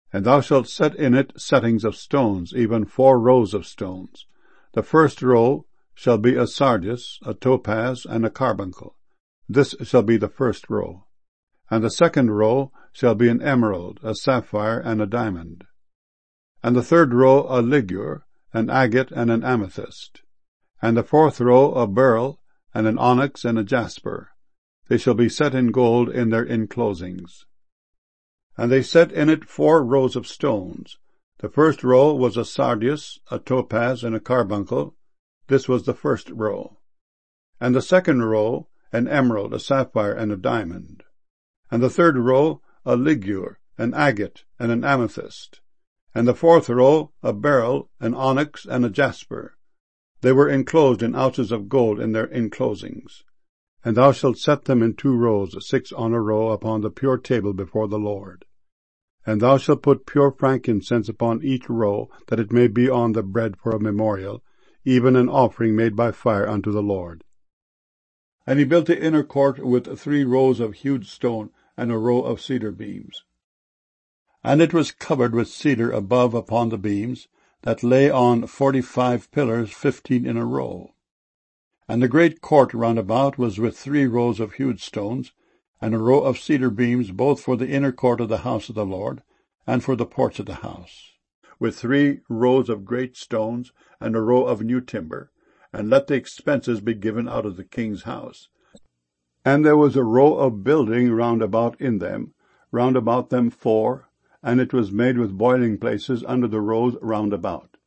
And thou shalt set in it settings of stones, even 4 rows of stones. The first row shall be a sardius, a topaz, and a carbuncle. This shall be the first row. And the second row shall be an emerald, a sapphire, and a diamond. And the third row a ligure, an agate, and an amethyst. And the fourth row a beryl, and an onyx, and a jasper. They shall be set in gold in their inclosings. And they set in it 4 rows of stones. The first row was a sardius, a topaz, and a carbuncle. This was the first row. And the second row an emerald, a sapphire, and a diamond. And the third row a ligure, an agate, and an amethyst. And the fourth row a beryl, an onyx, and a jasper. They were enclosed in ounces of gold in their inclosings. And thou shalt set them in 2 rows, 6 on a row, upon the pure table before the Lord. And thou shalt put pure frankincense upon each row, that it may be on the bread for a memorial, even an offering made by fire unto the Lord. And he built the inner court with 3 rows of hewed stone, and a row of cedar beams. And it was covered with cedar above upon the beams, that lay on 45 pillars, 15 in a row. And the great court round about was with 3 rows of hewed stones, and a row of cedar beams, both for the inner court of the house of the Lord, and for the porch of the house, with 3 rows of great stones, and a row of new timber, and let the expenses be given out of the king's house. And there was a row of building round about in them, round about them 4, and it was made with boiling places under the rows round about.